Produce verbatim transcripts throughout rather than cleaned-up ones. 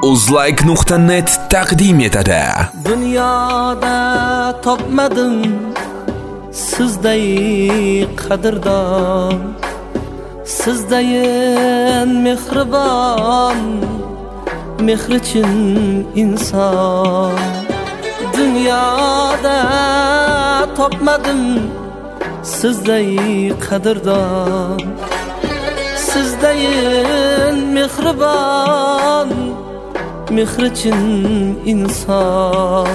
uzlike nuqta net taqdim etadi. Dunyoda topmadim sizday qadrdon, sizdayin mehribon, mehri chin inson. Dunyoda topmadim sizday qadrdon, sizdayin mehribon, mehri chin inson.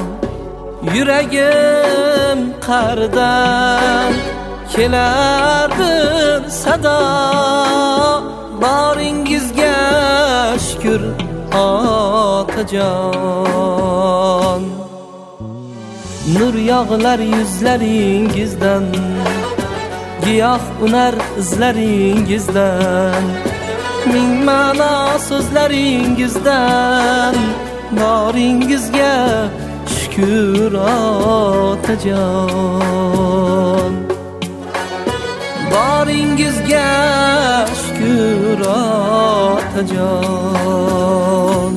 Yuragim qardan kelar bir sado, boringizga shukr otajon. Nur yog'lar yuzlaringizdan, giyoh unar izlaringizdan, ming ma'no so'zlaringizdan, boringizga shukr otajon. Boringizga shukr otajon.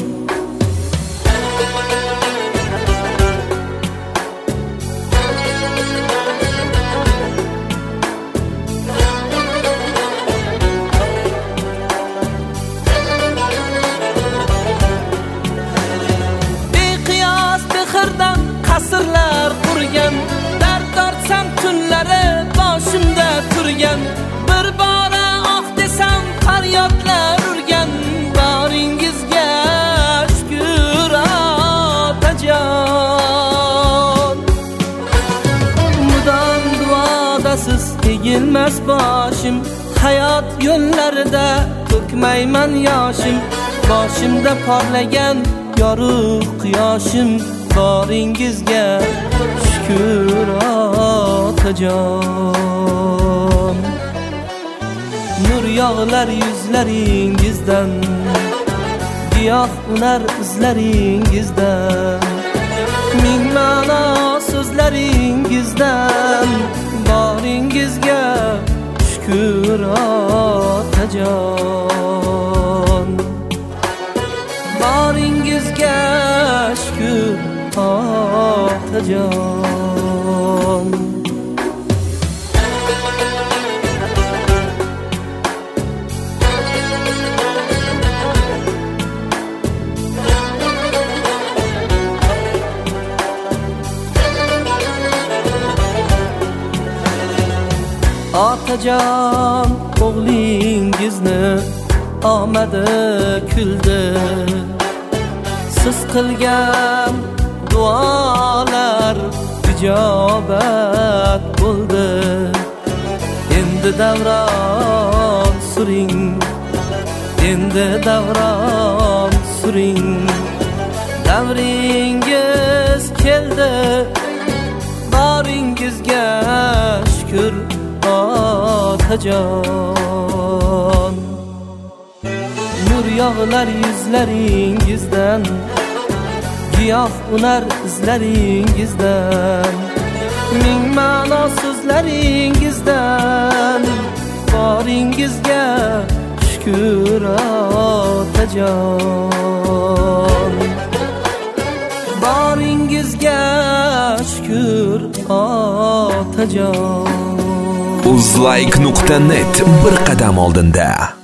Qasrlar qurgan, dard tortsam tunlari boshimda turgan, bir bora oh desam faryodlar urgan, boringizga shukr otajon. Mudom duodasiz egilmas boshim, hayot yo'llarida to'kmayman yoshim, boshimda porlagan yorug' quyoshim, boringizga shukr otajon. Nur yog'lar yuzlaringizdan, giyoh unar izlaringizdan, ming ma'no so'zlaringizdan, boringizga shukr otajon. Boringizga shukr otajon. Otajon, o'g'lingizni omadi kuldi, siz qilgan duolar ijobat bo'ldi. Endi davron suring, endi davron suring, davringiz keldi, boringizga shukr otajon. Nur yog'lar yuzlaringizdan, giyoh unar izlaringizdan, ming ma'no so'zlaringizdan, boringizga shukr otajon. Boringizga shukr otajon. uzlike nuqta net bir qadam oldinda.